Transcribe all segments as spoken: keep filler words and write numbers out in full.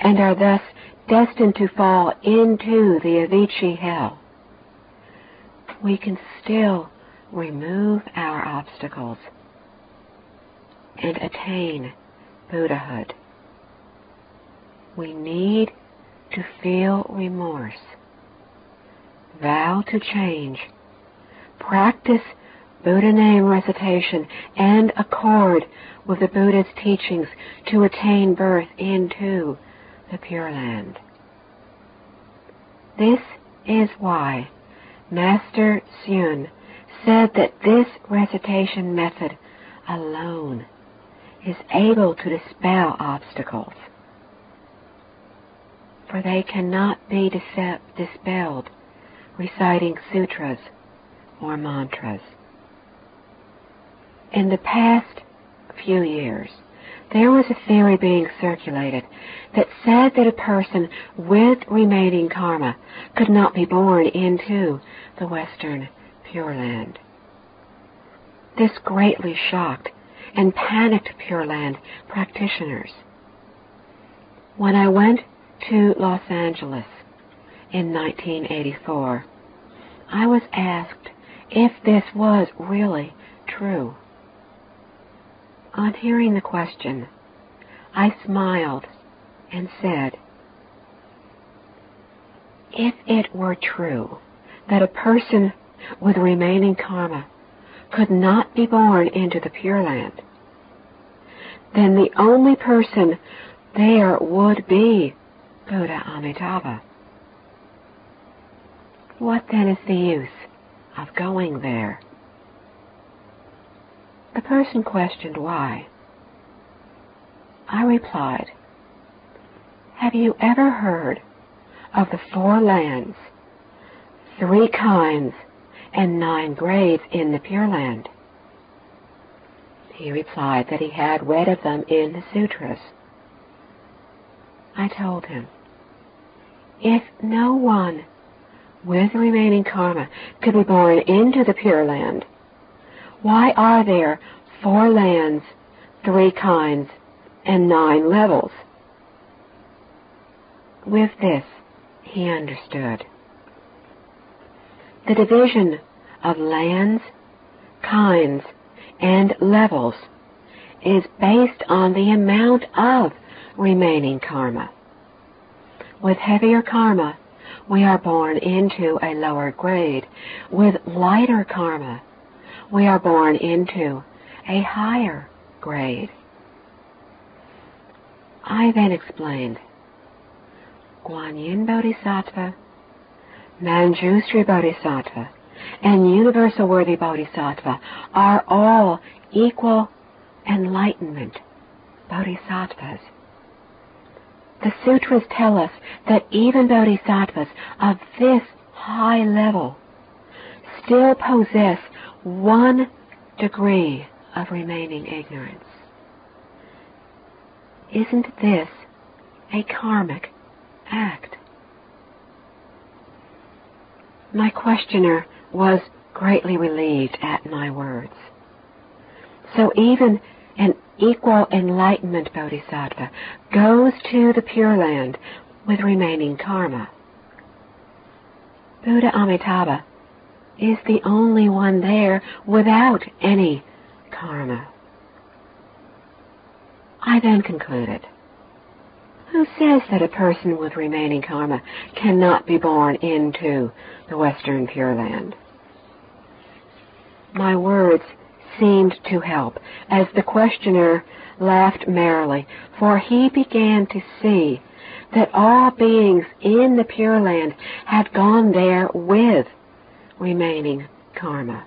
and are thus destined to fall into the Avicii hell, we can still remove our obstacles and attain Buddhahood. We need to feel remorse, vow to change, practice Buddha name recitation, and accord with the Buddha's teachings to attain birth into the Pure Land. This is why Master Hsuan said that this recitation method alone is able to dispel obstacles, for they cannot be dis- dispelled reciting sutras or mantras. In the past few years, there was a theory being circulated that said that a person with remaining karma could not be born into the Western Pure Land. This greatly shocked and panicked Pure Land practitioners. When I went to Los Angeles in nineteen eighty-four, I was asked if this was really true. On hearing the question, I smiled and said, if it were true that a person with remaining karma could not be born into the Pure Land, then the only person there would be Buddha Amitabha. What then is the use of going there? The person questioned why. I replied, have you ever heard of the four lands, three kinds, and nine grades in the Pure Land? He replied that he had read of them in the sutras. I told him, if no one with remaining karma could be born into the Pure Land, why are there four lands, three kinds, and nine levels? With this, he understood. The division of lands, kinds, and levels is based on the amount of remaining karma. With heavier karma, we are born into a lower grade. With lighter karma, we are born into a higher grade. I then explained, Guanyin Bodhisattva, Manjushri Bodhisattva, and Universal Worthy Bodhisattva are all equal enlightenment bodhisattvas. The sutras tell us that even bodhisattvas of this high level still possess one degree of remaining ignorance. Isn't this a karmic act? My questioner was greatly relieved at my words. So even an equal enlightenment bodhisattva goes to the Pure Land with remaining karma. Buddha Amitabha is the only one there without any karma. I then concluded, who says that a person with remaining karma cannot be born into the Western Pure Land? My words seemed to help, as the questioner laughed merrily, for he began to see that all beings in the Pure Land had gone there with remaining karma.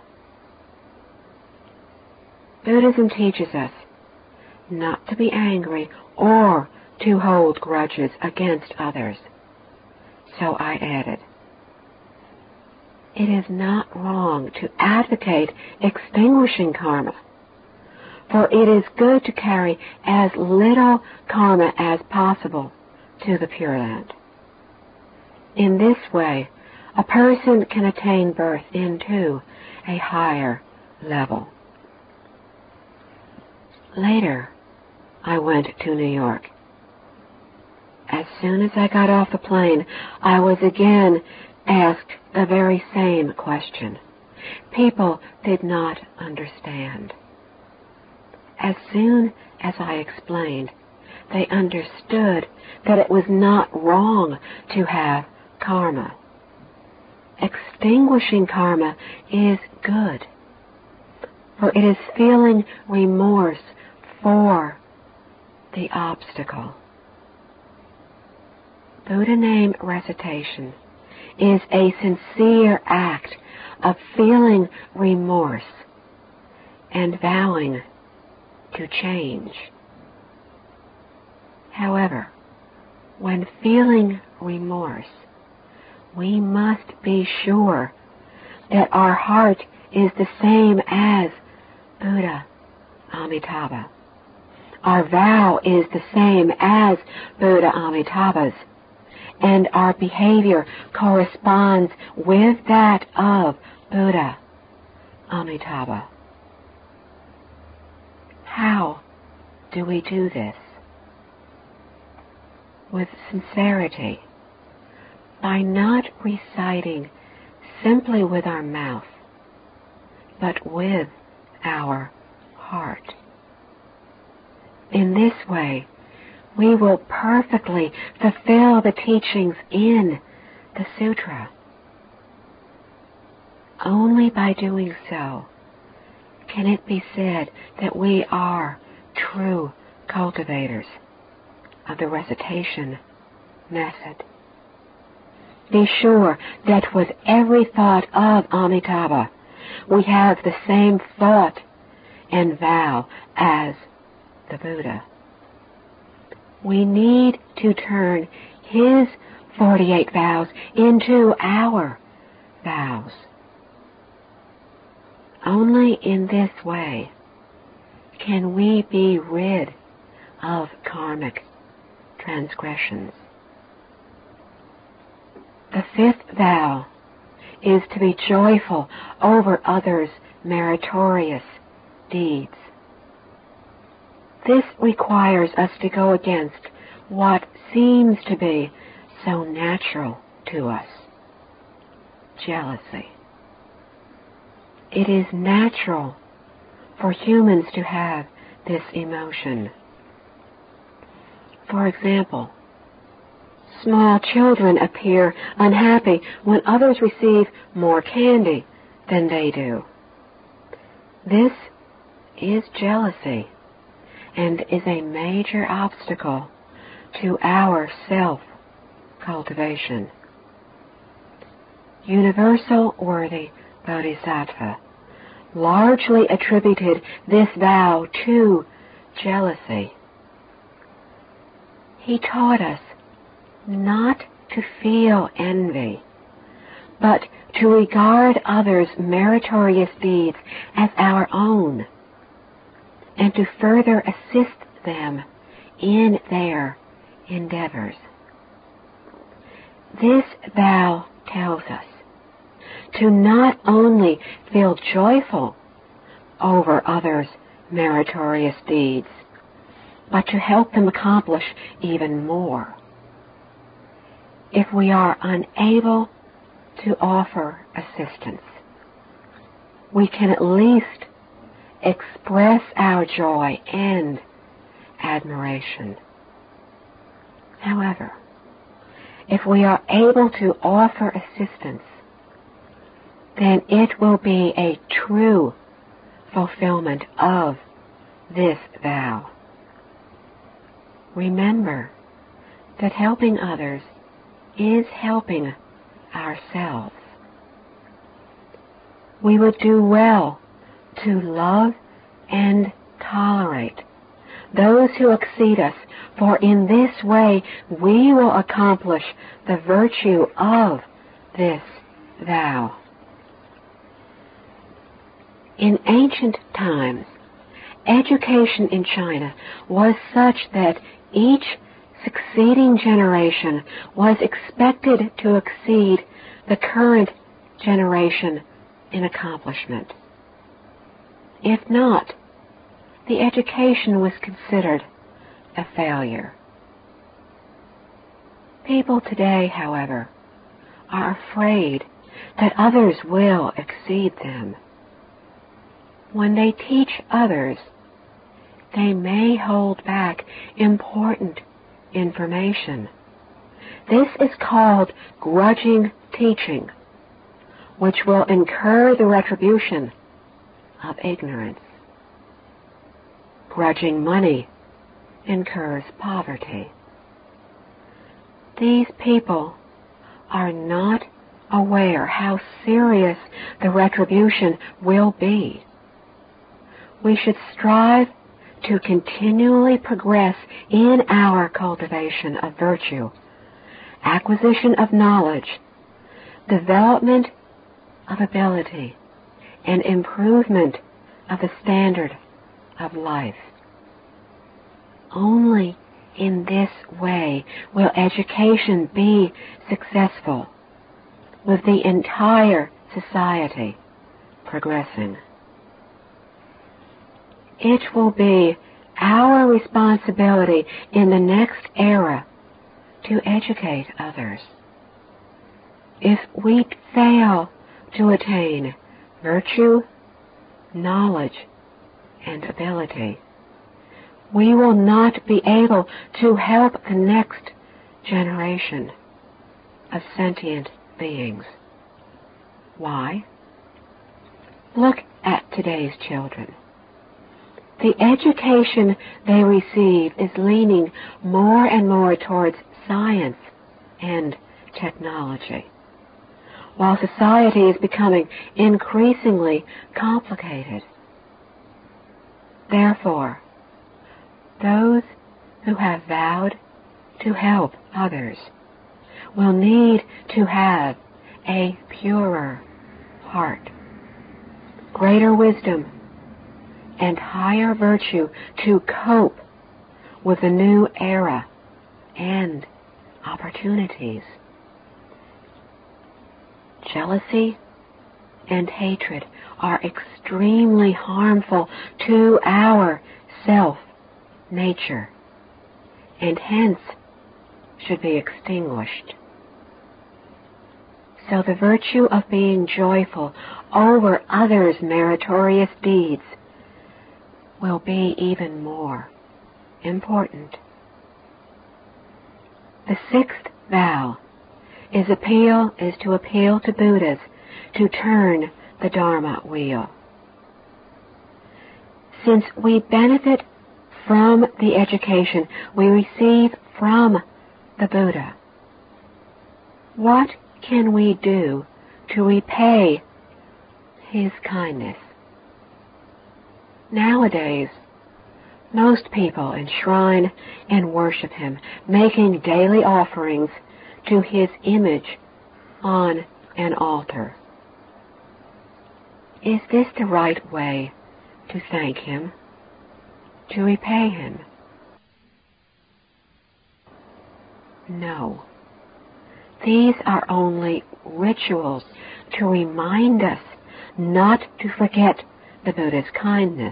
Buddhism teaches us not to be angry or to hold grudges against others. So I added, it is not wrong to advocate extinguishing karma, for it is good to carry as little karma as possible to the Pure Land. In this way, a person can attain birth into a higher level. Later, I went to New York. As soon as I got off the plane, I was again asked the very same question. People did not understand. As soon as I explained, they understood that it was not wrong to have karma. Extinguishing karma is good, for it is feeling remorse for the obstacle. Buddha name recitation is a sincere act of feeling remorse and vowing to change. However, when feeling remorse, we must be sure that our heart is the same as Buddha Amitabha. Our vow is the same as Buddha Amitabha's, and our behavior corresponds with that of Buddha Amitabha. How do we do this? With sincerity, by not reciting simply with our mouth, but with our heart. In this way, we will perfectly fulfill the teachings in the sutra. Only by doing so can it be said that we are true cultivators of the recitation method. Be sure that with every thought of Amitabha, we have the same thought and vow as the Buddha. We need to turn his forty-eight vows into our vows. Only in this way can we be rid of karmic transgressions. The fifth vow is to be joyful over others' meritorious deeds. This requires us to go against what seems to be so natural to us: jealousy. It is natural for humans to have this emotion. For example, small children appear unhappy when others receive more candy than they do. This is jealousy and is a major obstacle to our self-cultivation. Universal Worthy Bodhisattva largely attributed this vow to jealousy. He taught us not to feel envy, but to regard others' meritorious deeds as our own, and to further assist them in their endeavors. This vow tells us to not only feel joyful over others' meritorious deeds, but to help them accomplish even more. If we are unable to offer assistance, we can at least express our joy and admiration. However, if we are able to offer assistance, then it will be a true fulfillment of this vow. Remember that helping others is helping ourselves. We would do well to love and tolerate those who exceed us, for in this way we will accomplish the virtue of this vow. In ancient times, education in China was such that each succeeding generation was expected to exceed the current generation in accomplishment. If not, the education was considered a failure. People today, however, are afraid that others will exceed them. When they teach others, they may hold back important information. This is called grudging teaching, which will incur the retribution of ignorance. Grudging money incurs poverty. These people are not aware how serious the retribution will be. We should strive to continually progress in our cultivation of virtue, acquisition of knowledge, development of ability, and improvement of the standard of life. Only in this way will education be successful, with the entire society progressing. It will be our responsibility in the next era to educate others. If we fail to attain virtue, knowledge, and ability, we will not be able to help the next generation of sentient beings. Why? Look at today's children. The education they receive is leaning more and more towards science and technology, while society is becoming increasingly complicated. Therefore, those who have vowed to help others will need to have a purer heart, greater wisdom, and higher virtue to cope with the new era and opportunities. Jealousy and hatred are extremely harmful to our self-nature, and hence should be extinguished. So the virtue of being joyful over others' meritorious deeds will be even more important. The sixth vow is appeal is to appeal to Buddhas to turn the Dharma wheel. Since we benefit from the education we receive from the Buddha, what can we do to repay his kindness? Nowadays, most people enshrine and worship him, making daily offerings to his image on an altar. Is this the right way to thank him, to repay him? No. These are only rituals to remind us not to forget the Buddha's kindness.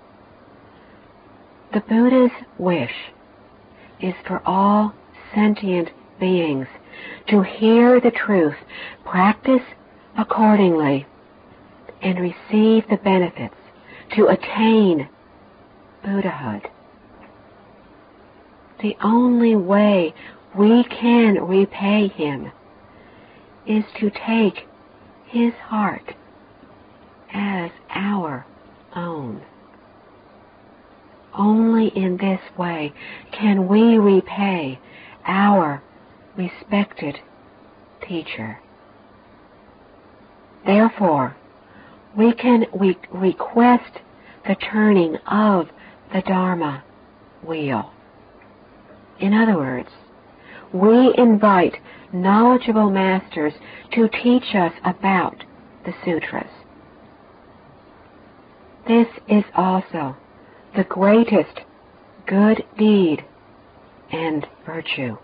The Buddha's wish is for all sentient beings to hear the truth, practice accordingly, and receive the benefits to attain Buddhahood. The only way we can repay him is to take his heart as our own. Only in this way can we repay our respected teacher. Therefore, we can re- request the turning of the Dharma wheel. In other words, we invite knowledgeable masters to teach us about the sutras. This is also the greatest good deed and virtue.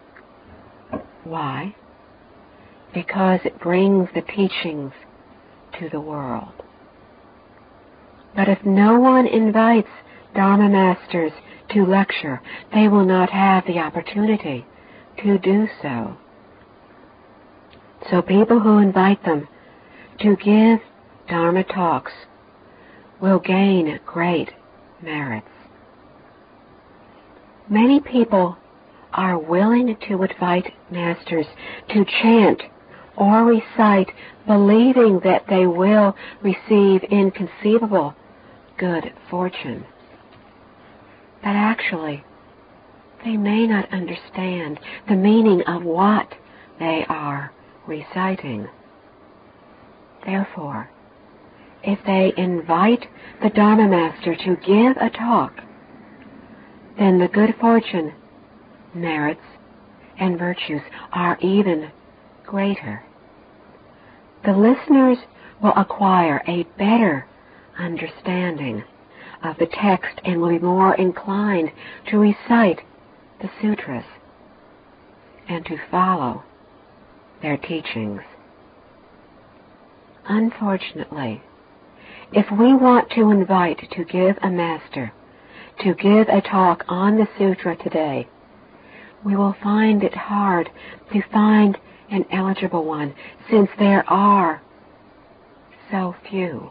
Why? Because it brings the teachings to the world. But if no one invites Dharma masters to lecture, they will not have the opportunity to do so. So people who invite them to give Dharma talks will gain great merits. Many people are willing to invite masters to chant or recite, believing that they will receive inconceivable good fortune. But actually, they may not understand the meaning of what they are reciting. Therefore, if they invite the Dharma master to give a talk, then the good fortune, merits, and virtues are even greater. The listeners will acquire a better understanding of the text and will be more inclined to recite the sutras and to follow their teachings. Unfortunately, if we want to invite to give a master to give a talk on the sutra today, we will find it hard to find an eligible one, since there are so few.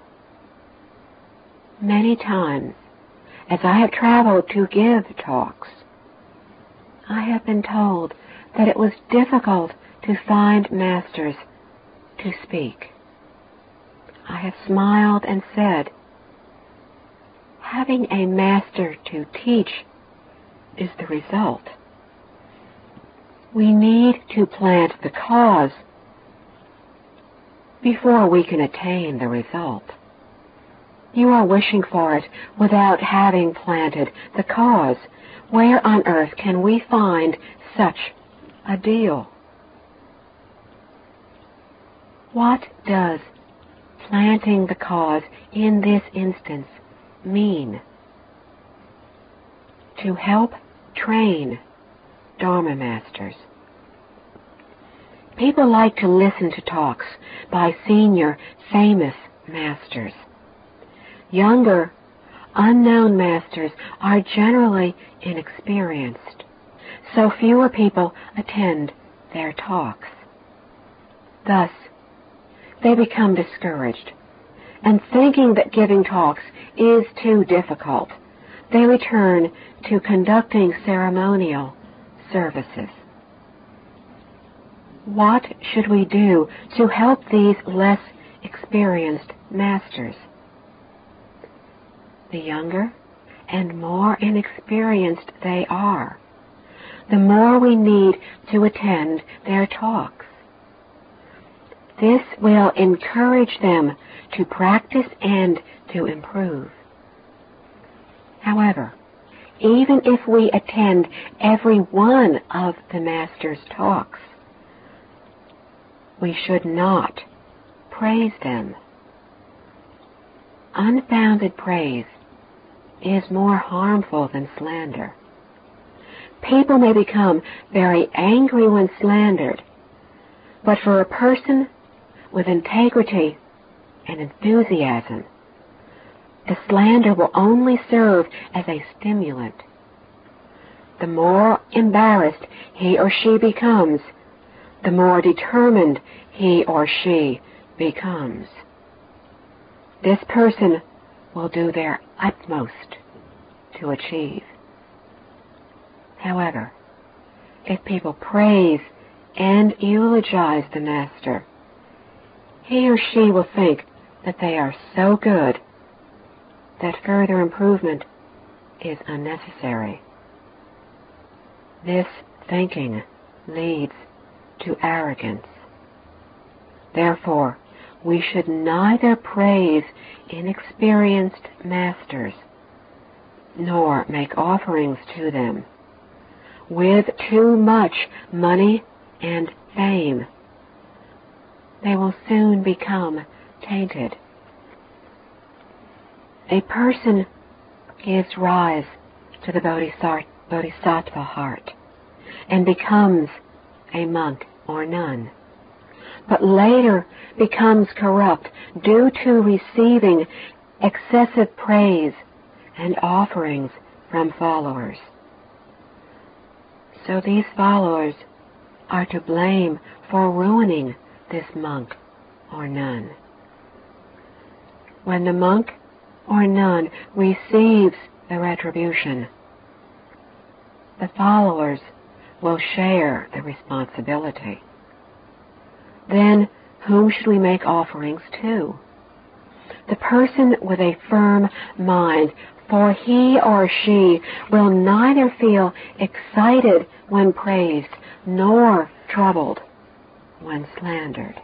Many times, as I have traveled to give talks, I have been told that it was difficult to find masters to speak. I have smiled and said, having a master to teach is the result. We need to plant the cause before we can attain the result. You are wishing for it without having planted the cause. Where on earth can we find such a deal? What does planting the cause in this instance mean? To help train Dharma masters. People like to listen to talks by senior, famous masters. Younger, unknown masters are generally inexperienced, so fewer people attend their talks. Thus, they become discouraged, and thinking that giving talks is too difficult, they return to conducting ceremonial services. What should we do to help these less experienced masters? The younger and more inexperienced they are, the more we need to attend their talks. This will encourage them to practice and to improve. However, even if we attend every one of the Master's talks, we should not praise them. Unfounded praise is more harmful than slander. People may become very angry when slandered, but for a person with integrity and enthusiasm, the slander will only serve as a stimulant. The more embarrassed he or she becomes, the more determined he or she becomes. This person will do their utmost to achieve. However, if people praise and eulogize the Master, he or she will think that they are so good that further improvement is unnecessary. This thinking leads to arrogance. Therefore, we should neither praise inexperienced masters nor make offerings to them with too much money and fame. They will soon become tainted. A person gives rise to the bodhisattva heart and becomes a monk or nun, but later becomes corrupt due to receiving excessive praise and offerings from followers. So these followers are to blame for ruining this monk or nun. When the monk or nun receives the retribution, the followers will share the responsibility. Then whom should we make offerings to? The person with a firm mind, for he or she will neither feel excited when praised nor troubled when slandered.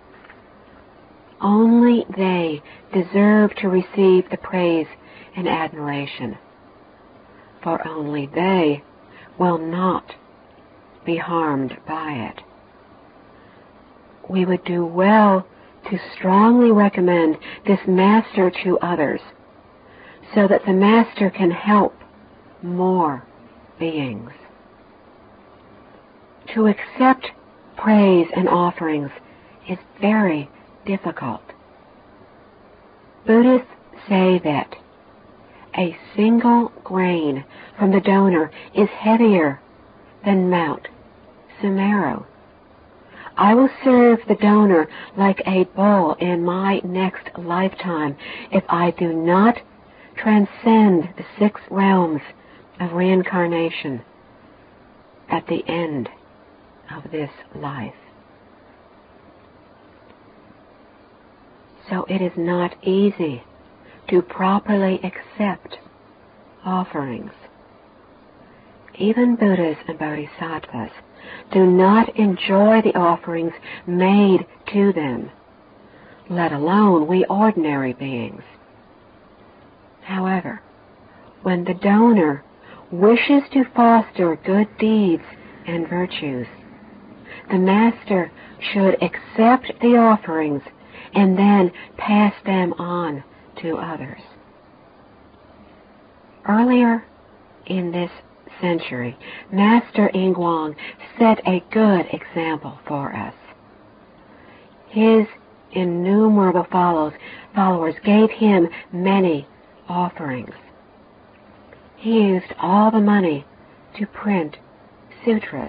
Only they deserve to receive the praise and admiration, for only they will not be harmed by it. We would do well to strongly recommend this master to others, so that the master can help more beings. To accept praise and offerings is very difficult. Buddhists say that a single grain from the donor is heavier than Mount Sumeru. I will serve the donor like a bull in my next lifetime if I do not transcend the six realms of reincarnation at the end of this life. So it is not easy to properly accept offerings. Even Buddhas and Bodhisattvas do not enjoy the offerings made to them, let alone we ordinary beings. However, when the donor wishes to foster good deeds and virtues, the master should accept the offerings and then pass them on to others. Earlier in this century, Master Yingguang set a good example for us. His innumerable follows, followers gave him many offerings. He used all the money to print sutras.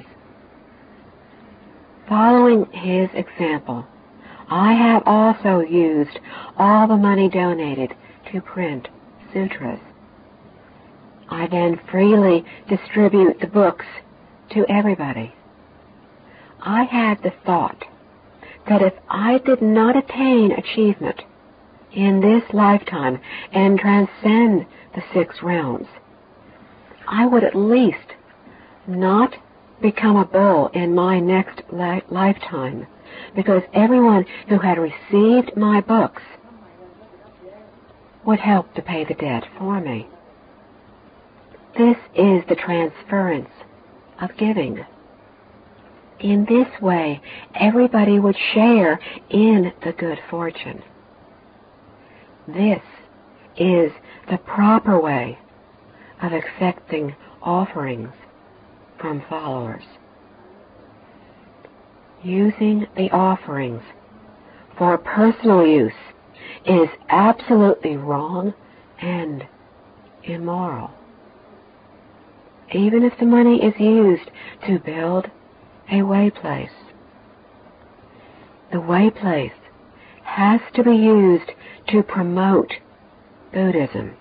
Following his example, I have also used all the money donated to print sutras. I then freely distribute the books to everybody. I had the thought that if I did not attain achievement in this lifetime and transcend the six realms, I would at least not become a bull in my next li- lifetime, because everyone who had received my books would help to pay the debt for me. This is the transference of giving. In this way, everybody would share in the good fortune. This is the proper way of accepting offerings from followers. Using the offerings for personal use is absolutely wrong and immoral. Even if the money is used to build a way place, the way place has to be used to promote Buddhism.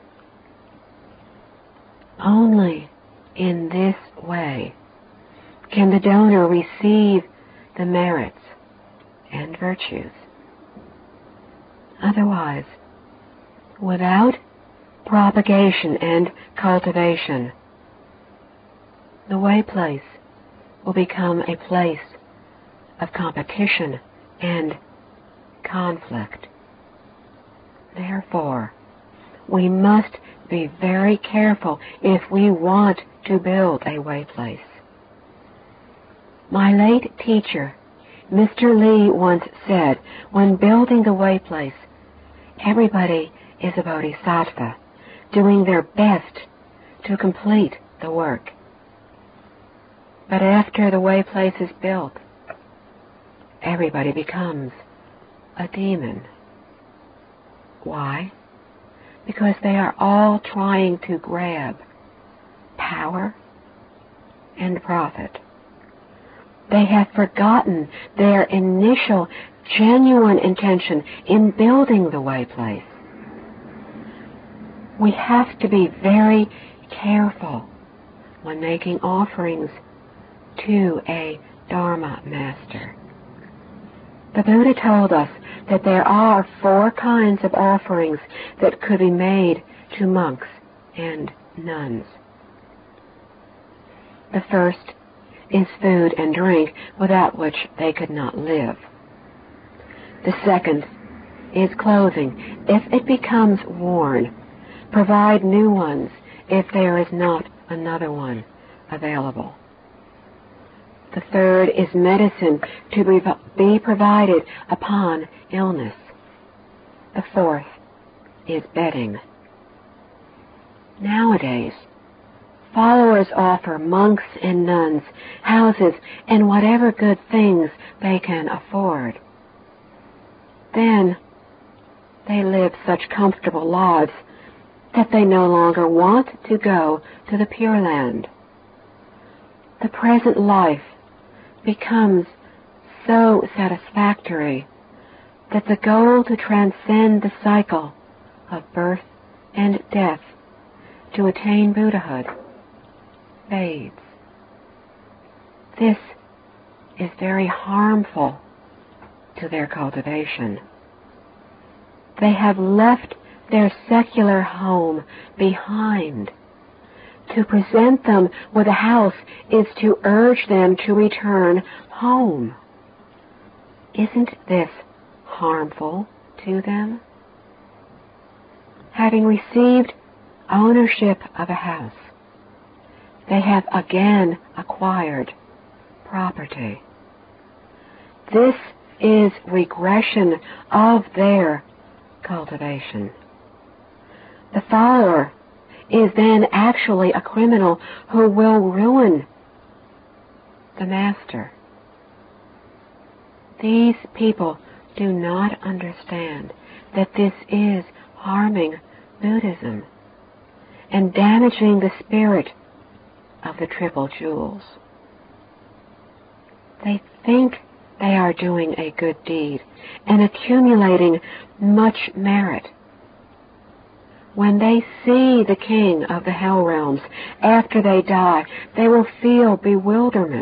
Only in this way can the donor receive the merits and virtues. Otherwise, without propagation and cultivation, the way place will become a place of competition and conflict. Therefore, we must be very careful if we want to build a way place. My late teacher, Mister Lee, once said, when building the way place, everybody is a bodhisattva, doing their best to complete the work. But after the way place is built, everybody becomes a demon. Why? Because they are all trying to grab power and profit. They have forgotten their initial, genuine intention in building the way place. We have to be very careful when making offerings to a Dharma master. The Buddha told us that there are four kinds of offerings that could be made to monks and nuns. The first is food and drink, without which they could not live. The second is clothing, if it becomes worn. Provide new ones if there is not another one available. The third is medicine to be provided upon illness. The fourth is bedding. Nowadays, followers offer monks and nuns houses and whatever good things they can afford. Then they live such comfortable lives that they no longer want to go to the Pure Land. The present life becomes so satisfactory that the goal to transcend the cycle of birth and death to attain Buddhahood fades. This is very harmful to their cultivation. They have left their secular home behind. To present them with a house is to urge them to return home. Isn't this harmful to them? Having received ownership of a house, they have again acquired property. This is regression of their cultivation. The follower is then actually a criminal who will ruin the master. These people do not understand that this is harming Buddhism and damaging the spirit of the Triple Jewels. They think they are doing a good deed and accumulating much merit. When they see the king of the hell realms after they die, they will feel bewilderment.